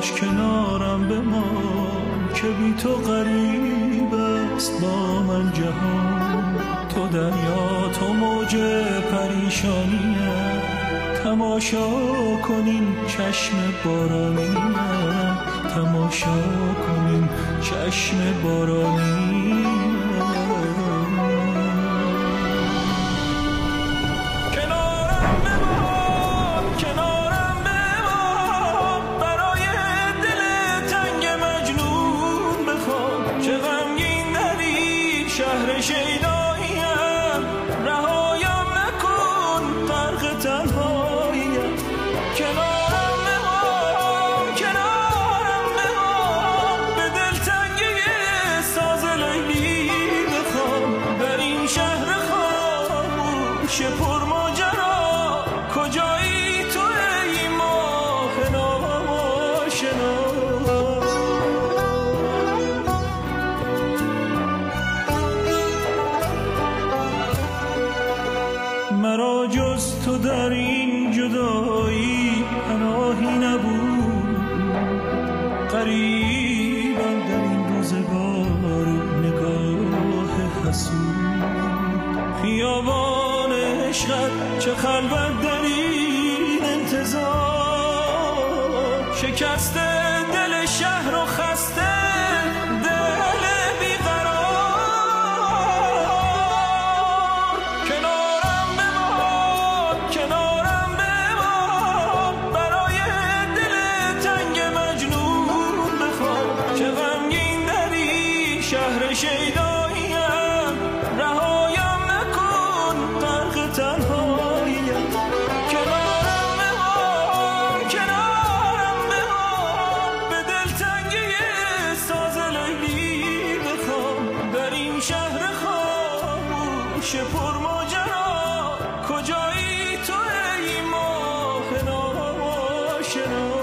باش کنارم بمان که بی تو غریب است با من جهان. تو دریا تو موج پریشانیم، تماشا کنین چشم بارانیم، تماشا کنین چشم بارانیم. شهر شیداییم رهایم نکن، غرق تنهاییم. کنارم بمان، کنارم بمان، به دلتنگی ساز لیلی بخوام. در این شهر خاموش پر ماجرا کجایی تو ای ماه ناآشنا؟ مرا جز تو در این جدایی پناهی نبود، غریبم در این روزگار نگاه حسود. خیابان عشقت چه خلوت در این انتظار، شکسته دل شهر و خسته شهر شیداییم رهایم نکن، غرق تنهاییم. کنارم بمان، کنارم بمان، به دلتنگی ساز لیلی بخوام. در این شهر خاموش پر ماجرا کجایی تو ای ماه ناآشنا؟